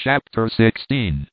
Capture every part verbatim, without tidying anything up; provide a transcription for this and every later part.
Chapter sixteen.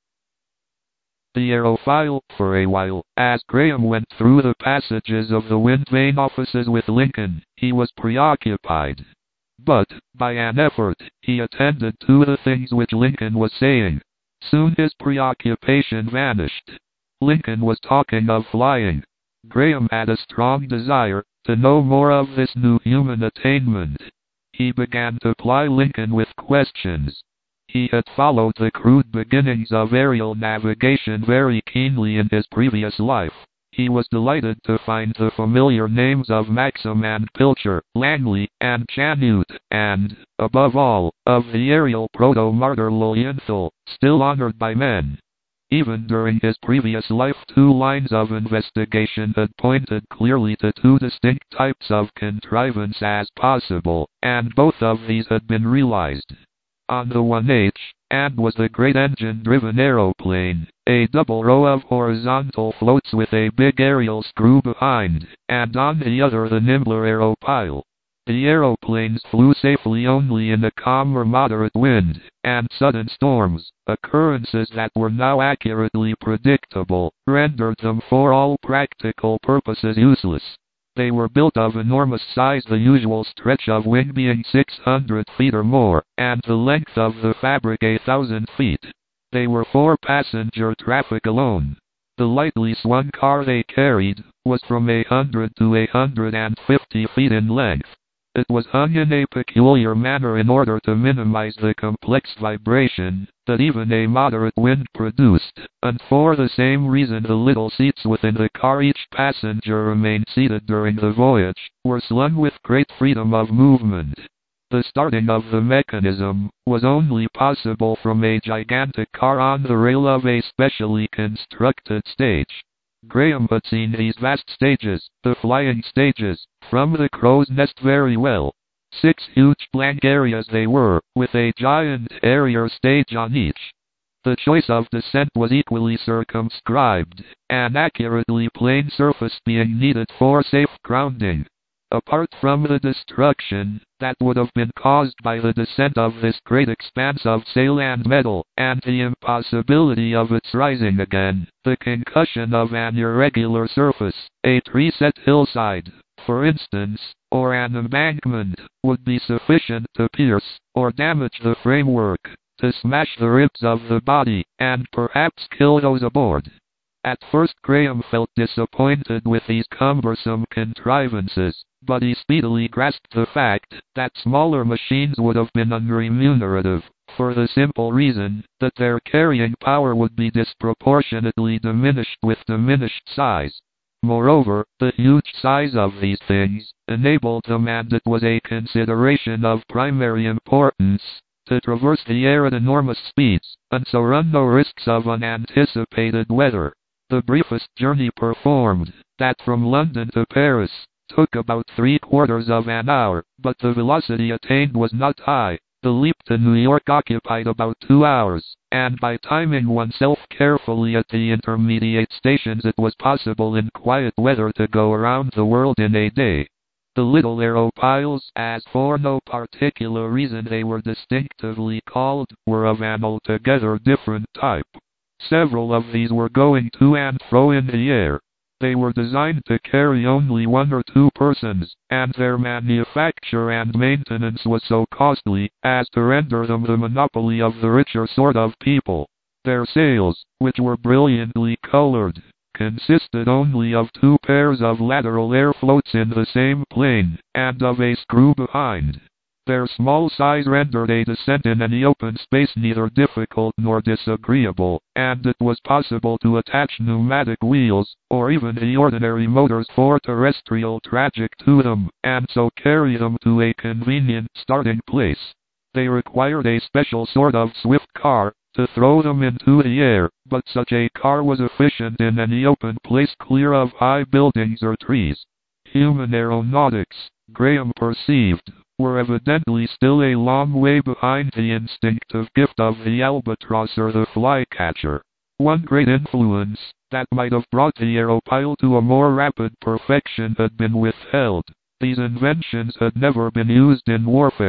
The Aerophile. For a while, as Graham went through the passages of the wind vane offices with Lincoln, he was preoccupied. But, by an effort, he attended to the things which Lincoln was saying. Soon his preoccupation vanished. Lincoln was talking of flying. Graham had a strong desire to know more of this new human attainment. He began to ply Lincoln with questions. He had followed the crude beginnings of aerial navigation very keenly in his previous life. He was delighted to find the familiar names of Maxim and Pilcher, Langley and Chanute, and, above all, of the aerial proto-martyr Lilienthal, still honored by men. Even during his previous life, two lines of investigation had pointed clearly to two distinct types of contrivance as possible, and both of these had been realized. On the one H, and was the great engine-driven aeroplane, a double row of horizontal floats with a big aerial screw behind, and on the other the nimbler Aerophile. The aeroplanes flew safely only in a calm or moderate wind, and sudden storms, occurrences that were now accurately predictable, rendered them for all practical purposes useless. They were built of enormous size, the usual stretch of wing being six hundred feet or more, and the length of the fabric a thousand feet. They were for passenger traffic alone. The lightly swung car they carried was from a hundred to a hundred and fifty feet in length. It was hung in a peculiar manner in order to minimize the complex vibration that even a moderate wind produced, and for the same reason the little seats within the car, each passenger remained seated during the voyage, were slung with great freedom of movement. The starting of the mechanism was only possible from a gigantic car on the rail of a specially constructed stage. Graham had seen these vast stages, the flying stages, from the crow's nest very well. Six huge blank areas they were, with a giant area stage on each. The choice of descent was equally circumscribed, an accurately plane surface being needed for safe grounding. Apart from the destruction that would have been caused by the descent of this great expanse of sail and metal, and the impossibility of its rising again, the concussion of an irregular surface, a tree-set hillside, for instance, or an embankment, would be sufficient to pierce, or damage the framework, to smash the ribs of the body, and perhaps kill those aboard. At first Graham felt disappointed with these cumbersome contrivances, but he speedily grasped the fact that smaller machines would have been unremunerative, for the simple reason that their carrying power would be disproportionately diminished with diminished size. Moreover, the huge size of these things enabled them, and it was a consideration of primary importance, to traverse the air at enormous speeds, and so run no risks of unanticipated weather. The briefest journey performed, that from London to Paris, took about three quarters of an hour, but the velocity attained was not high. The leap to New York occupied about two hours, and by timing oneself carefully at the intermediate stations it was possible in quiet weather to go around the world in a day. The little Aerophiles, as for no particular reason they were distinctively called, were of an altogether different type. Several of these were going to and fro in the air. They were designed to carry only one or two persons, and their manufacture and maintenance was so costly as to render them the monopoly of the richer sort of people. Their sails, which were brilliantly colored, consisted only of two pairs of lateral air floats in the same plane, and of a screw behind. Their small size rendered a descent in any open space neither difficult nor disagreeable, and it was possible to attach pneumatic wheels, or even the ordinary motors for terrestrial traffic to them, and so carry them to a convenient starting place. They required a special sort of swift car to throw them into the air, but such a car was efficient in any open place clear of high buildings or trees. Human aeronautics, Graham perceived, were evidently still a long way behind the instinctive gift of the albatross or the flycatcher. One great influence that might have brought the Aerophile to a more rapid perfection had been withheld. These inventions had never been used in warfare.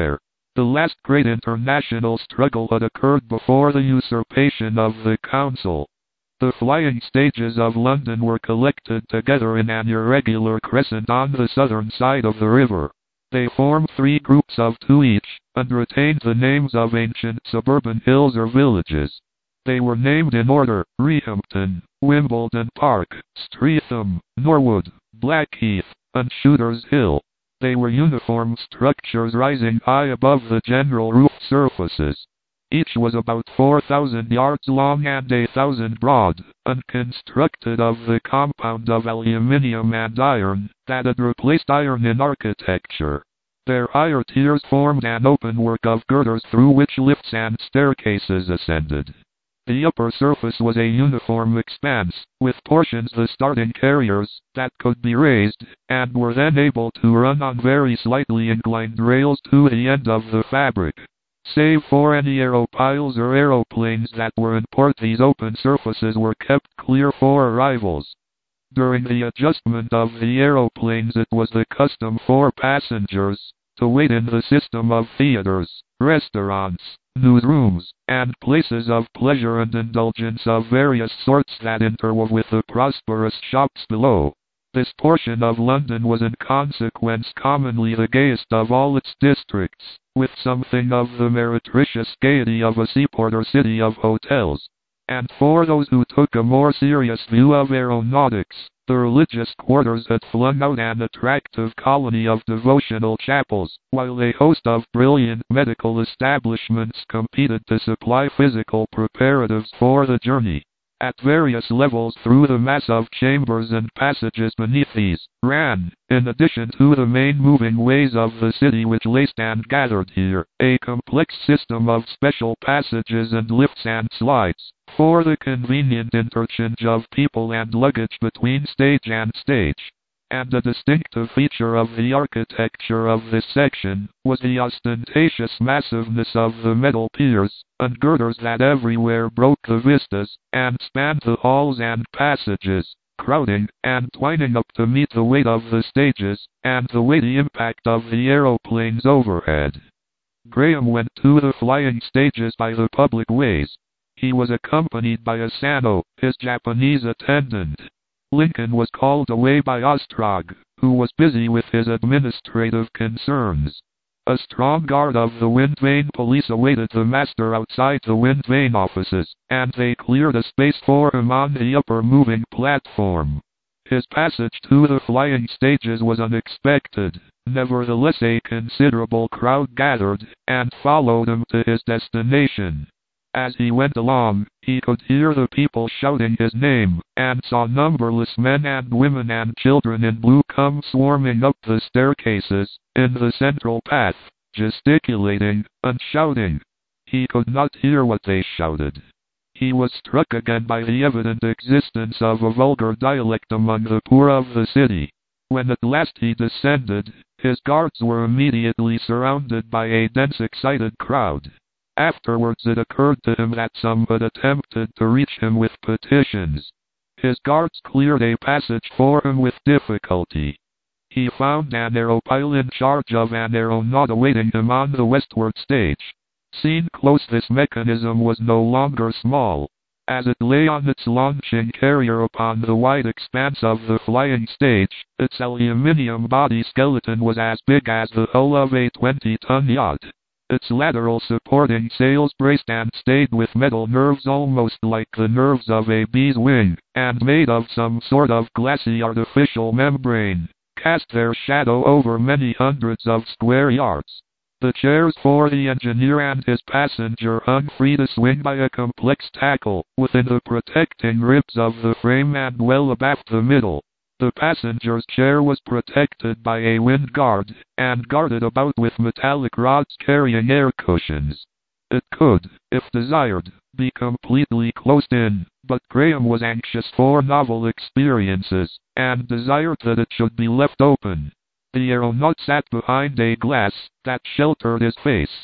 The last great international struggle had occurred before the usurpation of the Council. The flying stages of London were collected together in an irregular crescent on the southern side of the river. They formed three groups of two each, and retained the names of ancient suburban hills or villages. They were named in order: Rehampton, Wimbledon Park, Streatham, Norwood, Blackheath, and Shooter's Hill. They were uniform structures rising high above the general roof surfaces. Each was about four thousand yards long and a thousand broad, and constructed of the compound of aluminium and iron that had replaced iron in architecture. Their higher tiers formed an openwork of girders through which lifts and staircases ascended. The upper surface was a uniform expanse, with portions the starting carriers that could be raised, and were then able to run on very slightly inclined rails to the end of the fabric. Save for any aeropiles or aeroplanes that were in port, these open surfaces were kept clear for arrivals. During the adjustment of the aeroplanes, it was the custom for passengers to wait in the system of theaters, restaurants, newsrooms, and places of pleasure and indulgence of various sorts that interwove with the prosperous shops below. This portion of London was in consequence commonly the gayest of all its districts, with something of the meretricious gaiety of a seaport or city of hotels. And for those who took a more serious view of aeronautics, the religious quarters had flung out an attractive colony of devotional chapels, while a host of brilliant medical establishments competed to supply physical preparatives for the journey. At various levels through the mass of chambers and passages beneath these, ran, in addition to the main moving ways of the city which laced and gathered here, a complex system of special passages and lifts and slides, for the convenient interchange of people and luggage between stage and stage. And a distinctive feature of the architecture of this section was the ostentatious massiveness of the metal piers and girders that everywhere broke the vistas and spanned the halls and passages, crowding and twining up to meet the weight of the stages and the weighty impact of the aeroplanes overhead. Graham went to the flying stages by the public ways. He was accompanied by Asano, his Japanese attendant. Lincoln was called away by Ostrog, who was busy with his administrative concerns. A strong guard of the Wind Vane police awaited the master outside the Wind Vane offices, and they cleared a space for him on the upper moving platform. His passage to the flying stages was unexpected. Nevertheless, a considerable crowd gathered, and followed him to his destination. As he went along, he could hear the people shouting his name, and saw numberless men and women and children in blue come swarming up the staircases, in the central path, gesticulating, and shouting. He could not hear what they shouted. He was struck again by the evident existence of a vulgar dialect among the poor of the city. When at last he descended, his guards were immediately surrounded by a dense excited crowd. Afterwards it occurred to him that some had attempted to reach him with petitions. His guards cleared a passage for him with difficulty. He found an aeropile in charge of an aeronaut awaiting him on the westward stage. Seen close, this mechanism was no longer small. As it lay on its launching carrier upon the wide expanse of the flying stage, its aluminium body skeleton was as big as the hull of a twenty-ton yacht. Its lateral supporting sails braced and stayed with metal nerves almost like the nerves of a bee's wing, and made of some sort of glassy artificial membrane, cast their shadow over many hundreds of square yards. The chairs for the engineer and his passenger hung free to swing by a complex tackle, within the protecting ribs of the frame and well abaft the middle. The passenger's chair was protected by a wind guard, and guarded about with metallic rods carrying air cushions. It could, if desired, be completely closed in, but Graham was anxious for novel experiences, and desired that it should be left open. The aeronaut sat behind a glass that sheltered his face.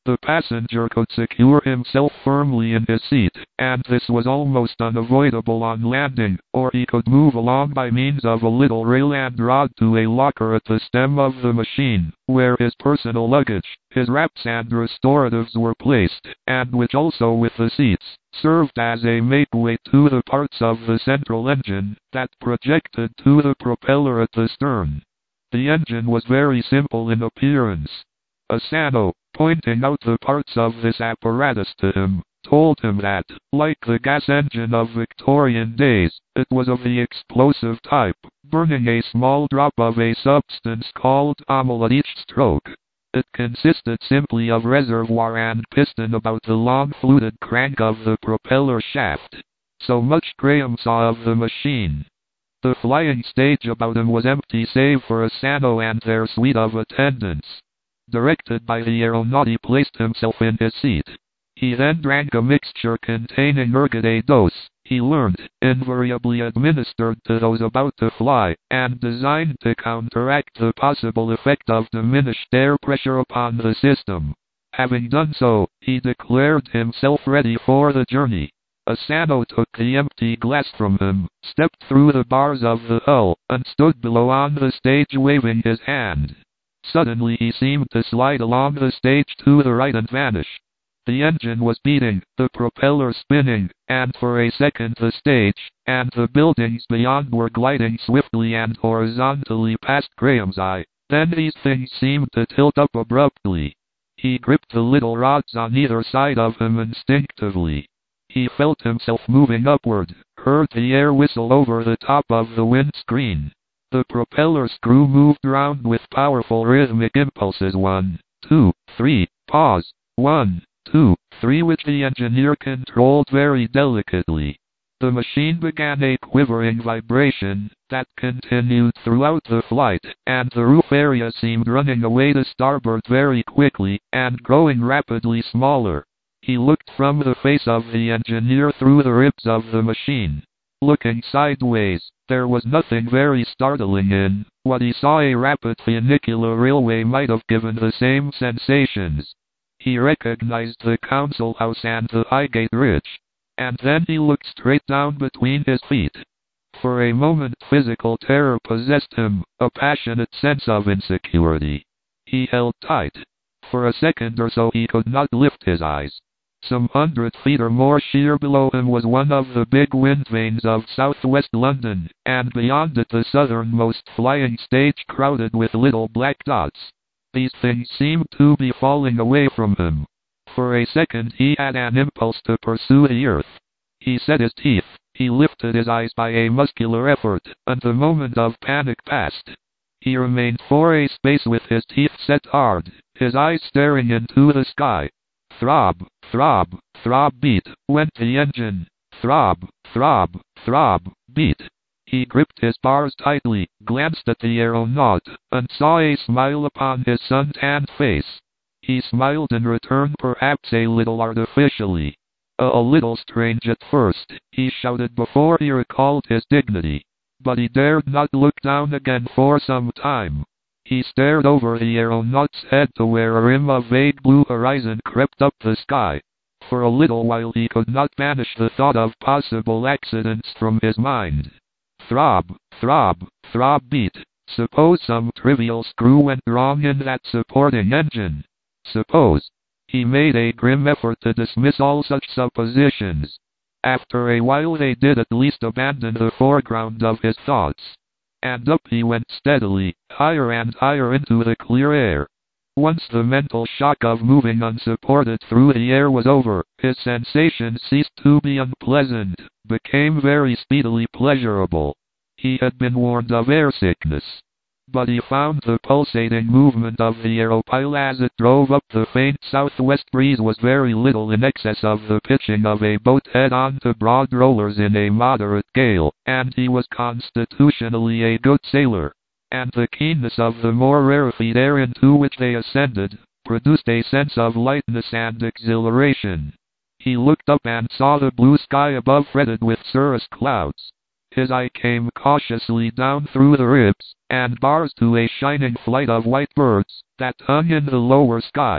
The passenger could secure himself firmly in his seat, and this was almost unavoidable on landing, or he could move along by means of a little rail and rod to a locker at the stem of the machine, where his personal luggage, his wraps and restoratives were placed, and which also with the seats, served as a makeway to the parts of the central engine that projected to the propeller at the stern. The engine was very simple in appearance. Asano, pointing out the parts of this apparatus to him, told him that, like the gas engine of Victorian days, it was of the explosive type, burning a small drop of a substance called amyl at each stroke. It consisted simply of reservoir and piston about the long fluted crank of the propeller shaft. So much Graham saw of the machine. The flying stage about him was empty save for Asano and their suite of attendants. Directed by the aeronaut, he placed himself in his seat. He then drank a mixture containing ergot, a dose, he learned, invariably administered to those about to fly, and designed to counteract the possible effect of diminished air pressure upon the system. Having done so, he declared himself ready for the journey. Asano took the empty glass from him, stepped through the bars of the hull, and stood below on the stage waving his hand. Suddenly he seemed to slide along the stage to the right and vanish. The engine was beating, the propeller spinning, and for a second the stage, and the buildings beyond were gliding swiftly and horizontally past Graham's eye. Then these things seemed to tilt up abruptly. He gripped the little rods on either side of him instinctively. He felt himself moving upward, heard the air whistle over the top of the windscreen. The propeller screw moved round with powerful rhythmic impulses. One, two, three, pause. One, two, three, which the engineer controlled very delicately. The machine began a quivering vibration that continued throughout the flight, and the roof area seemed running away to starboard very quickly, and growing rapidly smaller. He looked from the face of the engineer through the ribs of the machine. Looking sideways, there was nothing very startling in what he saw. A rapid funicular railway might have given the same sensations. He recognized the Council House and the Highgate Ridge. And then he looked straight down between his feet. For a moment physical terror possessed him, a passionate sense of insecurity. He held tight. For a second or so he could not lift his eyes. Some hundred feet or more sheer below him was one of the big wind vanes of southwest London, and beyond it the southernmost flying stage crowded with little black dots. These things seemed to be falling away from him. For a second he had an impulse to pursue the earth. He set his teeth, he lifted his eyes by a muscular effort, and the moment of panic passed. He remained for a space with his teeth set hard, his eyes staring into the sky. Throb, throb, throb, beat, went the engine. Throb, throb, throb, beat. He gripped his bars tightly, glanced at the aeronaut, and saw a smile upon his sun-tanned face. He smiled in return, perhaps a little artificially. A, a little strange at first, he shouted before he recalled his dignity. But he dared not look down again for some time. He stared over the aeronaut's head to where a rim of vague blue horizon crept up the sky. For a little while he could not banish the thought of possible accidents from his mind. Throb, throb, throb, beat. Suppose some trivial screw went wrong in that supporting engine. Suppose. He made a grim effort to dismiss all such suppositions. After a while they did at least abandon the foreground of his thoughts. And up he went steadily, higher and higher into the clear air. Once the mental shock of moving unsupported through the air was over, his sensations ceased to be unpleasant, became very speedily pleasurable. He had been warned of air sickness. But he found the pulsating movement of the aeroplane as it drove up the faint southwest breeze was very little in excess of the pitching of a boat head onto broad rollers in a moderate gale, and he was constitutionally a good sailor. And the keenness of the more rarefied air into which they ascended produced a sense of lightness and exhilaration. He looked up and saw the blue sky above fretted with cirrus clouds. His eye came cautiously down through the ribs and bars to a shining flight of white birds that hung in the lower sky.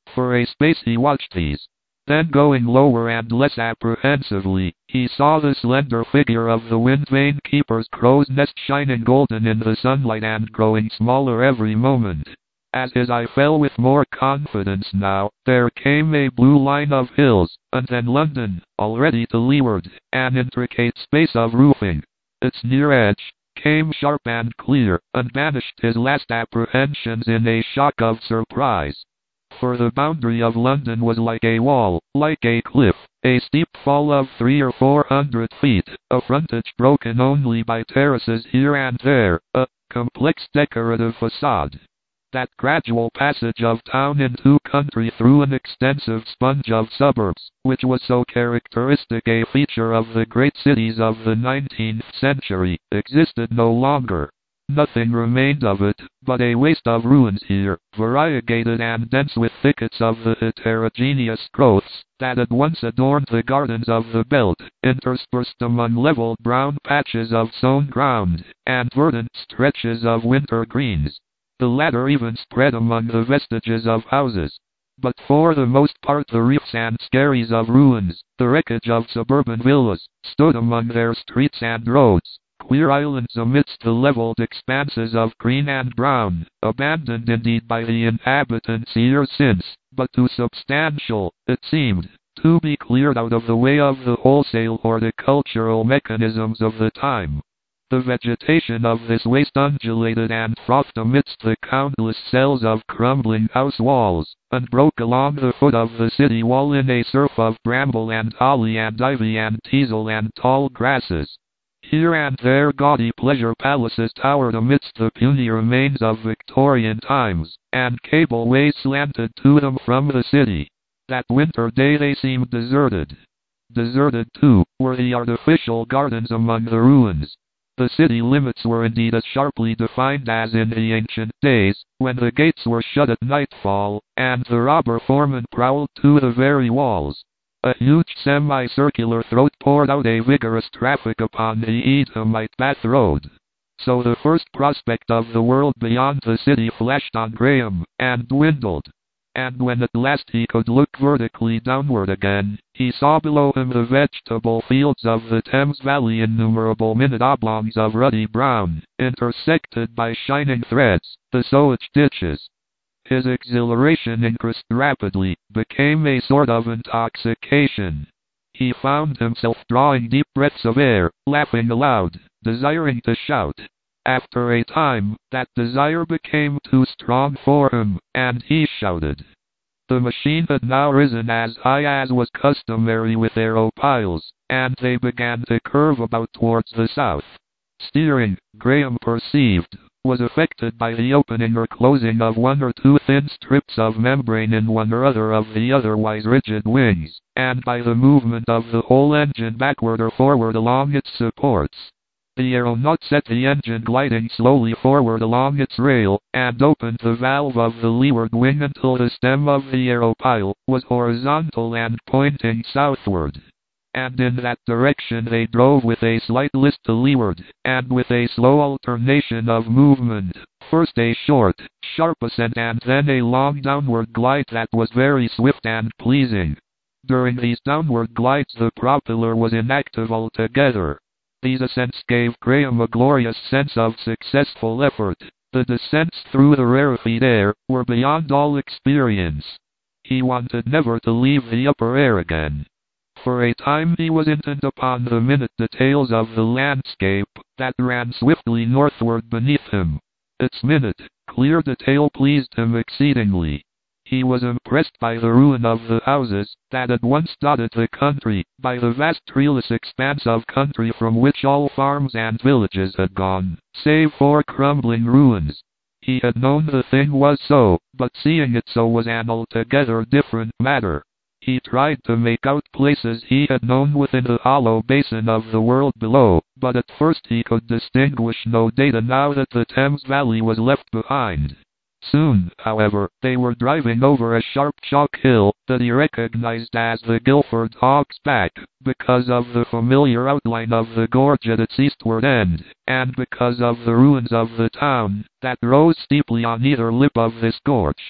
For a space he watched these. Then going lower and less apprehensively, he saw the slender figure of the Windvane Keeper's crow's nest shining golden in the sunlight and growing smaller every moment. As his eye fell with more confidence now, there came a blue line of hills, and then London, already to leeward, an intricate space of roofing. Its near edge came sharp and clear, and banished his last apprehensions in a shock of surprise. For the boundary of London was like a wall, like a cliff, a steep fall of three or four hundred feet, a frontage broken only by terraces here and there, a complex decorative facade. That gradual passage of town into country through an extensive sponge of suburbs, which was so characteristic a feature of the great cities of the nineteenth century, existed no longer. Nothing remained of it, but a waste of ruins here, variegated and dense with thickets of the heterogeneous growths that had once adorned the gardens of the belt, interspersed among leveled brown patches of sown ground, and verdant stretches of winter greens. The latter even spread among the vestiges of houses. But for the most part the reefs and skerries of ruins, the wreckage of suburban villas, stood among their streets and roads, queer islands amidst the leveled expanses of green and brown, abandoned indeed by the inhabitants years since, but too substantial, it seemed, to be cleared out of the way of the wholesale horticultural mechanisms of the time. The vegetation of this waste undulated and frothed amidst the countless cells of crumbling house walls, and broke along the foot of the city wall in a surf of bramble and holly and ivy and teasel and tall grasses. Here and there gaudy pleasure palaces towered amidst the puny remains of Victorian times, and cableways slanted to them from the city. That winter day they seemed deserted. Deserted, too, were the artificial gardens among the ruins. The city limits were indeed as sharply defined as in the ancient days, when the gates were shut at nightfall, and the robber foreman prowled to the very walls. A huge semicircular throat poured out a vigorous traffic upon the Eadhamite Bath Road. So the first prospect of the world beyond the city flashed on Graham, and dwindled. And when at last he could look vertically downward again, he saw below him the vegetable fields of the Thames Valley, innumerable minute oblongs of ruddy brown, intersected by shining threads, the sewage ditches. His exhilaration increased rapidly, became a sort of intoxication. He found himself drawing deep breaths of air, laughing aloud, desiring to shout. After a time, that desire became too strong for him, and he shouted. The machine had now risen as high as was customary with aeropiles, and they began to curve about towards the south. Steering, Graham perceived, was affected by the opening or closing of one or two thin strips of membrane in one or other of the otherwise rigid wings, and by the movement of the whole engine backward or forward along its supports. The aeronaut set the engine gliding slowly forward along its rail, and opened the valve of the leeward wing until the stem of the aeropile was horizontal and pointing southward. And in that direction they drove with a slight list to leeward, and with a slow alternation of movement, first a short, sharp ascent and then a long downward glide that was very swift and pleasing. During these downward glides the propeller was inactive altogether. These ascents gave Graham a glorious sense of successful effort. The descents through the rarefied air were beyond all experience. He wanted never to leave the upper air again. For a time he was intent upon the minute details of the landscape that ran swiftly northward beneath him. Its minute, clear detail pleased him exceedingly. He was impressed by the ruin of the houses that had once dotted the country, by the vast treeless expanse of country from which all farms and villages had gone, save for crumbling ruins. He had known the thing was so, but seeing it so was an altogether different matter. He tried to make out places he had known within the hollow basin of the world below, but at first he could distinguish no data now that the Thames Valley was left behind. Soon, however, they were driving over a sharp chalk hill that he recognized as the Guildford Hog's Back, because of the familiar outline of the gorge at its eastward end, and because of the ruins of the town that rose steeply on either lip of this gorge.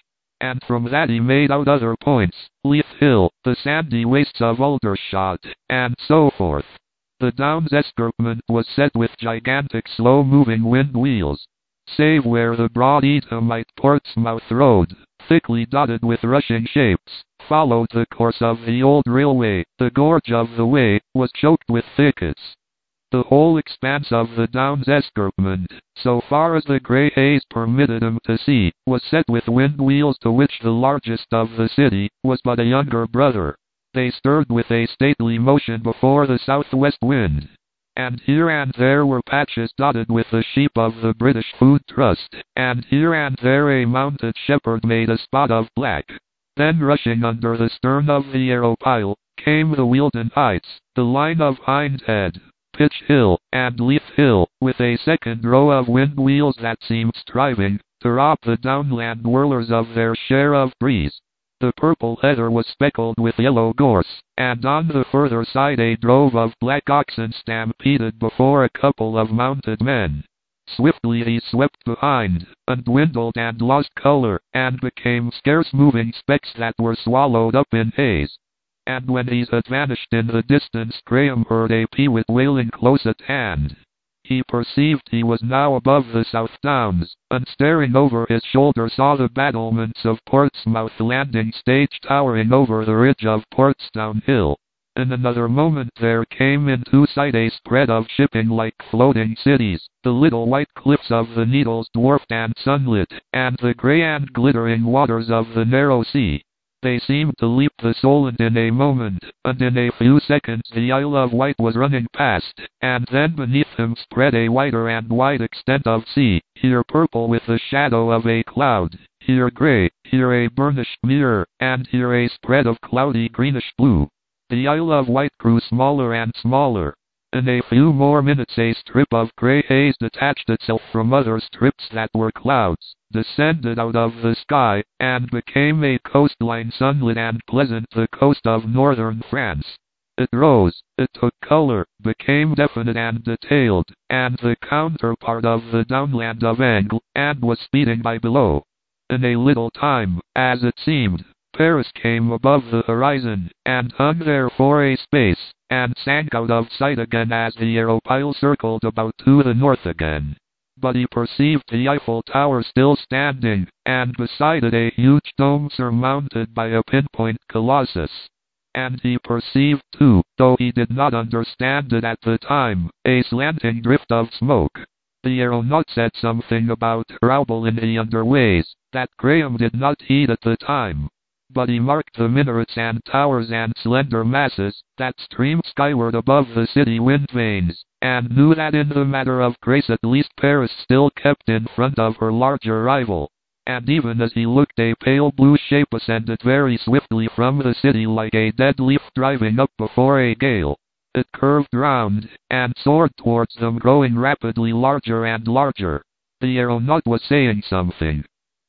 and from that he made out other points, Leith Hill, the sandy wastes of Aldershot, and so forth. The Downs escarpment was set with gigantic slow-moving wind wheels, save where the broad Eadhamite Portsmouth Road, thickly dotted with rushing shapes, followed the course of the old railway. The gorge of the Wey was choked with thickets. The whole expanse of the Downs escarpment, so far as the grey haze permitted him to see, was set with wind wheels to which the largest of the city was but a younger brother. They stirred with a stately motion before the southwest wind, and here and there were patches dotted with the sheep of the British Food Trust, and here and there a mounted shepherd made a spot of black. Then rushing under the stern of the Aeropile, came the Wealdon Heights, the line of Hindhead, Pitch Hill, and Leith Hill, with a second row of wind wheels that seemed striving to rob the downland whirlers of their share of breeze. The purple heather was speckled with yellow gorse, and on the further side a drove of black oxen stampeded before a couple of mounted men. Swiftly he swept behind, and dwindled and lost color, and became scarce moving specks that were swallowed up in haze. And when he had vanished in the distance, Graham heard a peewit wailing close at hand. He perceived he was now above the South Downs, and staring over his shoulder saw the battlements of Portsmouth landing stage towering over the ridge of Portsdown Hill. In another moment there came into sight a spread of shipping like floating cities, the little white cliffs of the Needles dwarfed and sunlit, and the grey and glittering waters of the narrow sea. They seemed to leap the Solent in a moment, and in a few seconds the Isle of Wight was running past, and then beneath him spread a wider and wide extent of sea, here purple with the shadow of a cloud, here grey, here a burnished mirror, and here a spread of cloudy greenish blue. The Isle of Wight grew smaller and smaller. In a few more minutes a strip of grey haze detached itself from other strips that were clouds, descended out of the sky, and became a coastline sunlit and pleasant, the coast of northern France. It rose, it took color, became definite and detailed, and the counterpart of the downland of Angles, and was speeding by below. In a little time, as it seemed, Paris came above the horizon, and hung there for a space, and sank out of sight again as the Aeropile circled about to the north again. But he perceived the Eiffel Tower still standing, and beside it a huge dome surmounted by a pinpoint colossus. And he perceived too, though he did not understand it at the time, a slanting drift of smoke. The aeronaut said something about trouble in the underways, that Graham did not heed at the time. But he marked the minarets and towers and slender masses that streamed skyward above the city wind vanes, and knew that in the matter of grace at least Paris still kept in front of her larger rival. And even as he looked, a pale blue shape ascended very swiftly from the city like a dead leaf driving up before a gale. It curved round, and soared towards them, growing rapidly larger and larger. The aeronaut was saying something.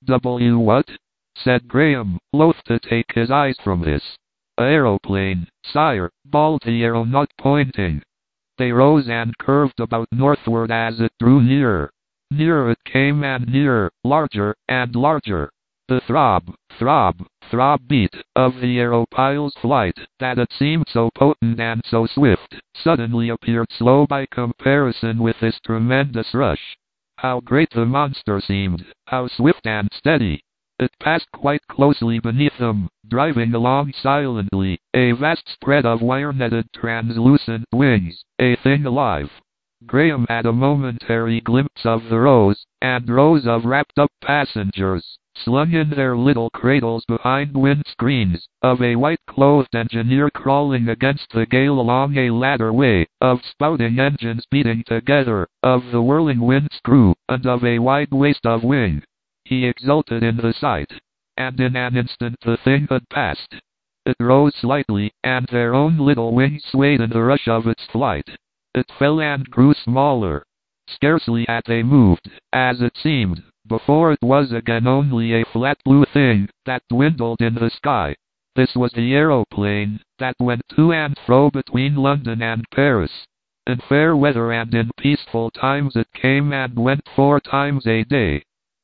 W what? Said Graham, loath to take his eyes from this. Aeroplane, sire, bawled the aeronaut, pointing. They rose and curved about northward as it drew nearer. Nearer it came, and nearer, larger and larger. The throb, throb, throb beat of the Aeropile's flight, that had seemed so potent and so swift, suddenly appeared slow by comparison with this tremendous rush. How great the monster seemed, how swift and steady! It passed quite closely beneath them, driving along silently, a vast spread of wire-netted translucent wings, a thing alive. Graham had a momentary glimpse of the rows and rows of wrapped-up passengers, slung in their little cradles behind wind-screens, of a white-clothed engineer crawling against the gale along a ladder way, of spouting engines beating together, of the whirling wind-screw, and of a wide waste of wing. He exulted in the sight, and in an instant the thing had passed. It rose slightly, and their own little wings swayed in the rush of its flight. It fell and grew smaller. Scarcely had they moved, as it seemed, before it was again only a flat blue thing that dwindled in the sky. This was the aeroplane that went to and fro between London and Paris. In fair weather and in peaceful times it came and went four times a day.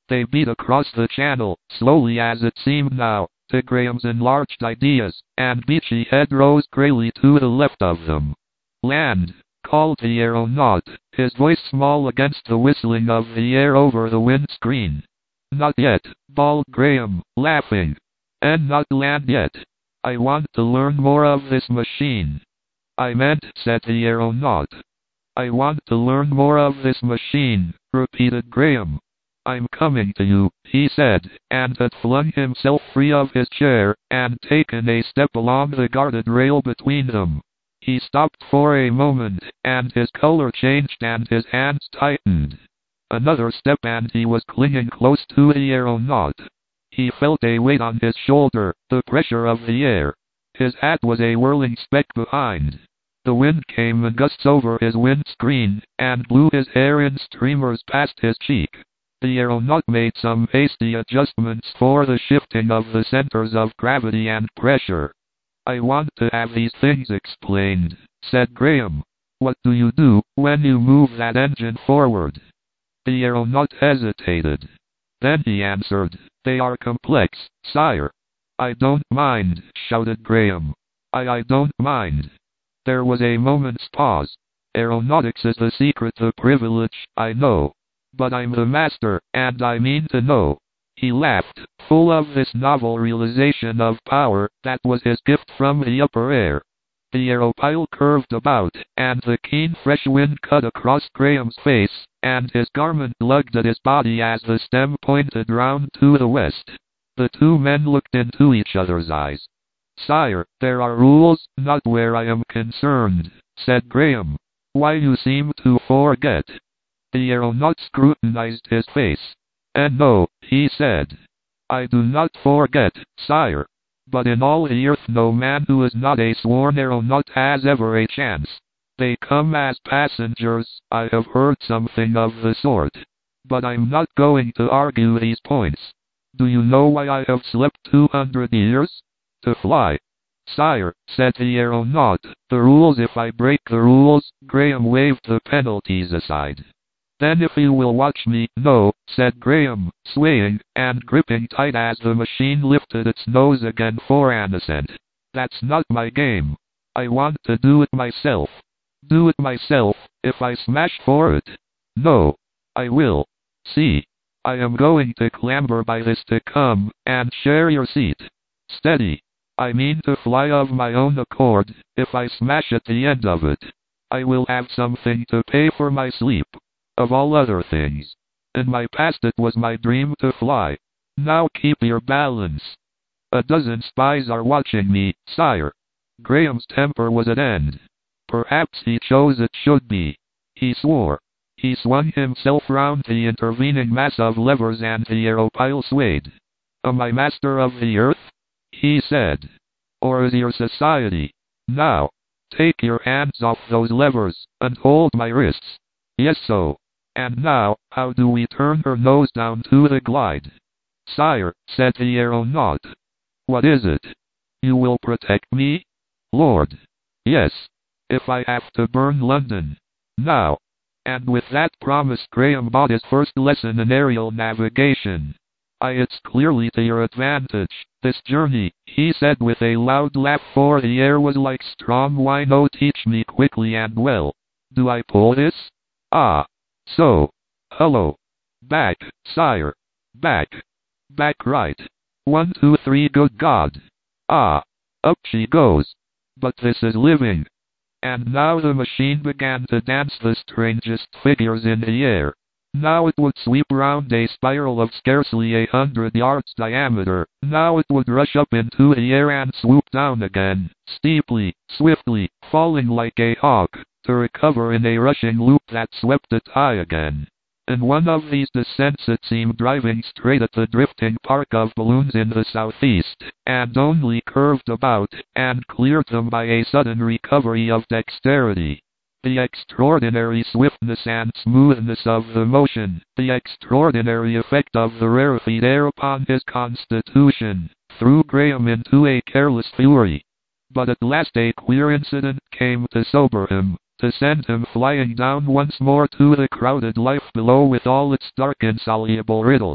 They beat across the channel, slowly as it seemed now, to Graham's enlarged ideas, and Beachy Head rose greyly to the left of them. "Land!" called the aeronaut, his voice small against the whistling of the air over the windscreen. "Not yet," bawled Graham, laughing. "And not land yet. I want to learn more of this machine." "I meant," said the aeronaut. "I want to learn more of this machine," repeated Graham. "I'm coming to you," he said, and had flung himself free of his chair, and taken a step along the guarded rail between them. He stopped for a moment, and his color changed and his hands tightened. Another step and he was clinging close to the aeronaut. He felt a weight on his shoulder, the pressure of the air. His hat was a whirling speck behind. The wind came in gusts over his windscreen, and blew his hair in streamers past his cheek. The aeronaut made some hasty adjustments for the shifting of the centers of gravity and pressure. "I want to have these things explained," said Graham. "What do you do when you move that engine forward?" The aeronaut hesitated. Then he answered, "They are complex, sire." "I don't mind," shouted Graham. I I don't mind." There was a moment's pause. "Aeronautics is the secret, the privilege, I know. But I'm the master, and I mean to know." He laughed, full of this novel realization of power that was his gift from the upper air. The aeropile curved about, and the keen fresh wind cut across Graham's face, and his garment lugged at his body as the stem pointed round to the west. The two men looked into each other's eyes. "Sire, there are rules, not where I am concerned," said Graham. "Why, you seem to forget." The aeronaut scrutinized his face. "And no," he said, "I do not forget, sire. But in all the earth no man who is not a sworn aeronaut has ever a chance. They come as passengers, I have heard something of the sort. But I'm not going to argue these points. Do you know why I have slept two hundred years? To fly." "Sire," said the aeronaut, "the rules, if I break the rules." Graham waved the penalties aside. "Then if you will watch me." "No," said Graham, swaying, and gripping tight as the machine lifted its nose again for an ascent. "That's not my game. I want to do it myself." "Do it myself, if I smash for it?" "No. I will. See. I am going to clamber by this to come, and share your seat. Steady. I mean to fly of my own accord. If I smash at the end of it, I will have something to pay for my sleep. Of all other things. In my past it was my dream to fly. Now keep your balance. A dozen spies are watching me, sire." Graham's temper was at end. Perhaps he chose it should be. He swore. He swung himself round the intervening mass of levers and the aeropile swayed. "Am I master of the earth?" he said. "Or is your society? Now, take your hands off those levers, and hold my wrists. Yes, so. And now, how do we turn her nose down to the glide?" "Sire," said the aeronaut. "What is it? You will protect me?" "Lord, yes. If I have to burn London. Now." And with that promise Graham bought his first lesson in aerial navigation. "I It's clearly to your advantage, this journey," he said with a loud laugh, for the air was like strong wine. "Oh, teach me quickly and well. Do I pull this? Ah. So. Hello. Back, sire. Back. Back right. One, two, three, good God. Ah. Up she goes. But this is living." And now the machine began to dance the strangest figures in the air. Now it would sweep round a spiral of scarcely a hundred yards diameter. Now it would rush up into the air and swoop down again, steeply, swiftly, falling like a hawk, to recover in a rushing loop that swept it high again. In one of these descents it seemed driving straight at the drifting park of balloons in the southeast, and only curved about, and cleared them by a sudden recovery of dexterity. The extraordinary swiftness and smoothness of the motion, the extraordinary effect of the rarefied air upon his constitution, threw Graham into a careless fury. But at last a queer incident came to sober him, to send him flying down once more to the crowded life below with all its dark insoluble riddles.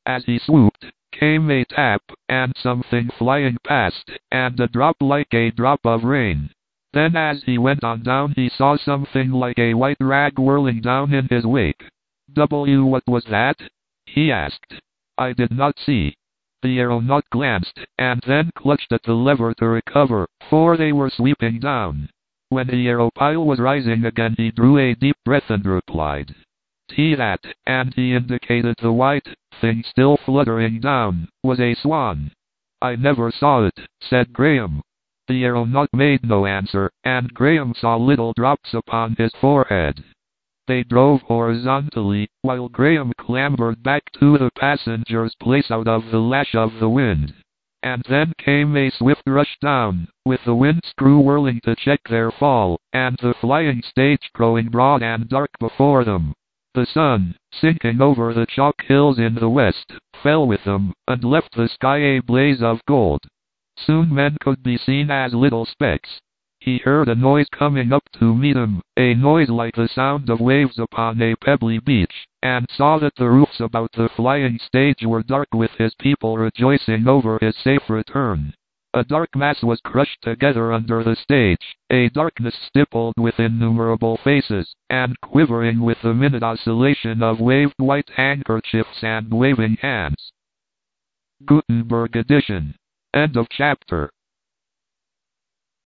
As he swooped, came a tap, and something flying past, and a drop like a drop of rain. Then as he went on down he saw something like a white rag whirling down in his wake. W what was that? He asked. I did not see. The aeronaut glanced, and then clutched at the lever to recover, for they were sweeping down. When the aeropile was rising again he drew a deep breath and replied, "T that," and he indicated the white thing still fluttering down, was a swan. "I never saw it," said Graham. The aeronaut made no answer, and Graham saw little drops upon his forehead. They drove horizontally, while Graham clambered back to the passenger's place out of the lash of the wind. And then came a swift rush down, with the wind screw whirling to check their fall, and the flying stage growing broad and dark before them. The sun, sinking over the chalk hills in the west, fell with them, and left the sky a blaze of gold. Soon men could be seen as little specks. He heard a noise coming up to meet him, a noise like the sound of waves upon a pebbly beach, and saw that the roofs about the flying stage were dark with his people rejoicing over his safe return. A dark mass was crushed together under the stage, a darkness stippled with innumerable faces, and quivering with the minute oscillation of waved white handkerchiefs and waving hands. Gutenberg edition. End of chapter.